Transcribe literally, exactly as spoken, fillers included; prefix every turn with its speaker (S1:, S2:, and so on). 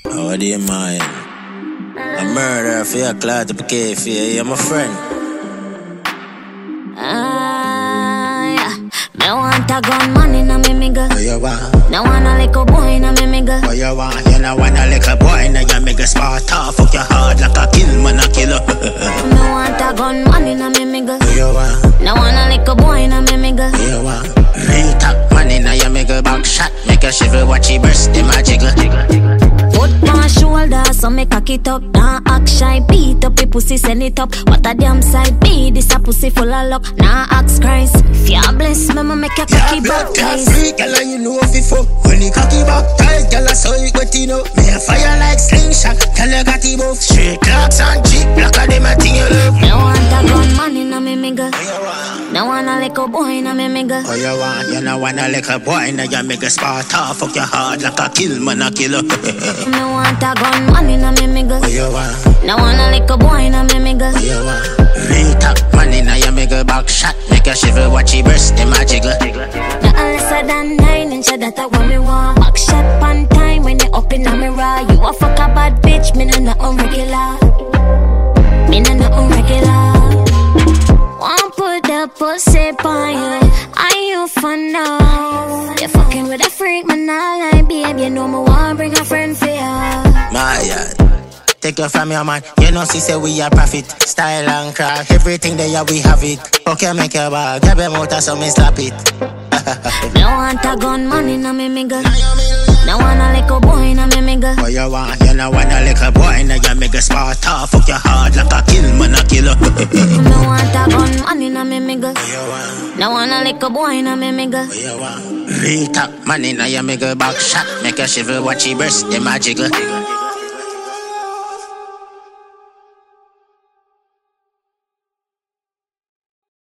S1: How do you mind? A murder for your clout up a for you, you're my friend.
S2: Ah, yeah. Me want a gun man in a me migga.
S1: What you want?
S2: No want a little boy in a me migga.
S1: What you want? You know want a little boy in a your mega smart off. Fuck your heart like a kill man a killer.
S2: Me want a gun man in a me migga.
S1: What you want?
S2: No want a little boy in a me migga.
S1: What you want? Real top man in a your mega back shot. Make a shiver watch he burst them a jiggle.
S2: Put my shoulder so me cock it up. Nah act shy, beat up your pussy, send it up. What a damn side be, this a pussy full of luck. Nah ask Christ, if you bless me, me make your cocky back guys.
S1: Free, girl, and you know if it fuck. When you cocky back tight, girl, I saw it wet, you know. Me a fire like slingshot, girl, you got it both. Straight clocks and cheap, black of them a thing you love.
S2: Me want a gun man in a me migga. No want a little boy in a me migga.
S1: What you want? You know want a little boy in a your mega spot off. Fuck your heart like a kill man a killer.
S2: Me want a gun man in a me migga.
S1: What you want?
S2: No want a little boy in a me migga.
S1: What you want? Real top man in a your mega back shot. Make a shiver watch he burst them a jiggle.
S2: Nothing lesser than nine inch, that I what me want. Back shot pan time when you up in a mirror. You a fuck a bad bitch, me no nothing regular. Me no nothing regular. Want put the pussy on you, are you fun now? You fucking with a freak, man, I like babe. You know me want bring a friend for you.
S1: My yard. Take you from your man, you know she say we a profit. Style and craft, everything there yeah, we have it. Okay, make your bag, grab your motor so me slap it.
S2: Me want a gun man in a me migga. No want a little boy in a me migga.
S1: What you want? You know want a little boy in a your mega spot off. Fuck your heart like a kill man a killer.
S2: Me want a gun man in a me migga.
S1: What you want?
S2: No want a little boy in a me migga.
S1: What you want? Real top man in a your mega back shot. Make a shiver watch he burst them a jiggle.